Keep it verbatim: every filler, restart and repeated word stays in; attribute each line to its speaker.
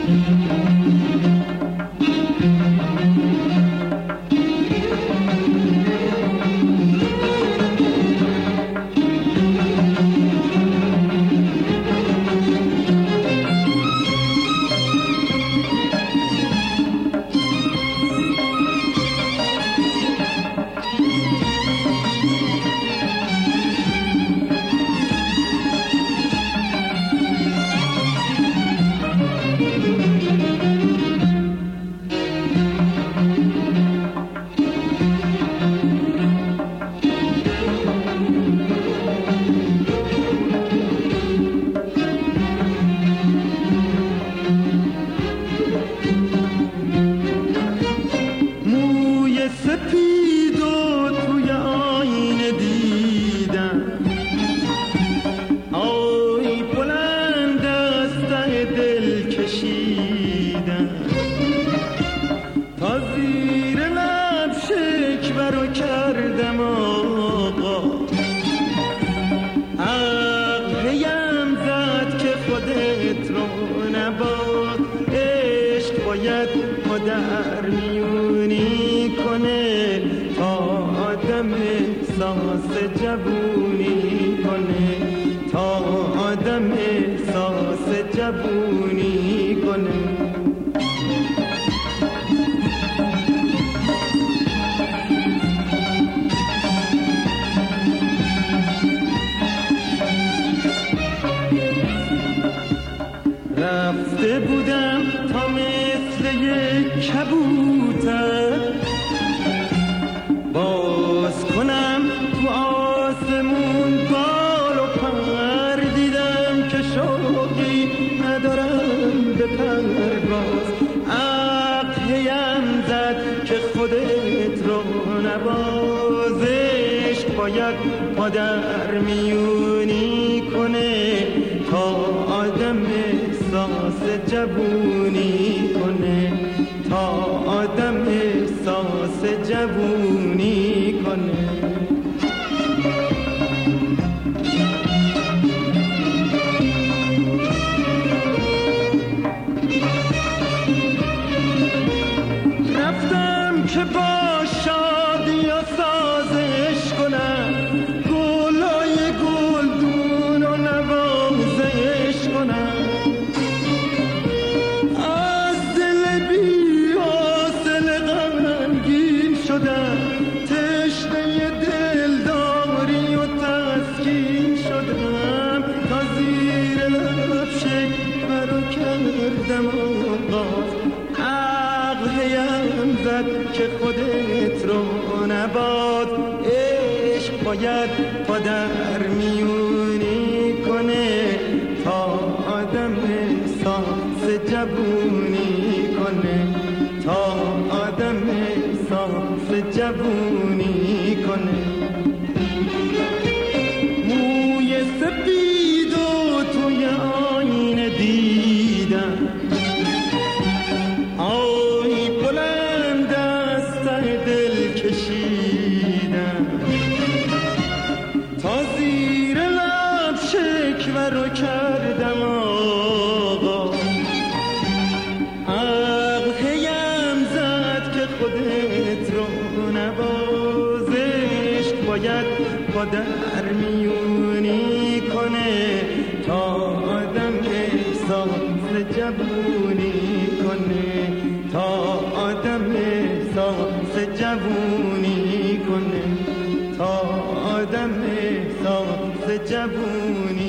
Speaker 1: در میونی کنه تا آدم احساس جوونی کنه، تا آدم احساس جوونی کنه. رفته بودم تا مثل یک کبوتر باز کنم تو آسمون بال و پر، دیدم که شوقی ندارم به پرواز. عقل هیم زد که خودت رو نبازش، باید پا در میونی کنه تا آدم احساس جوونی کنه، تا آدم احساس جوونی کنه. رفتم که با شادی و سازش کنم، گلای گلدون و نوازش کنم. تشنه دلداری و تسکین شدم، تا زیر لب شکوه رو کردم آغاز. عقل هیم زد که خودت رو نباز، عشق باید پا در میونی کنه تا آدم احساس جوونی کنه، تا آدم احساس جوونی کنه. موی سپید و توی آینه دیدم، آی بلند از ته دل کشیدم، تا زیر لب شکوه رو کردم آقا. عقل هیم زد که خودت رو نبازش، باید پا در میونی کنه تا آدم احساس جوونی کنه، تا آدم احساس جوونی کنه، تا آدم احساس جوونی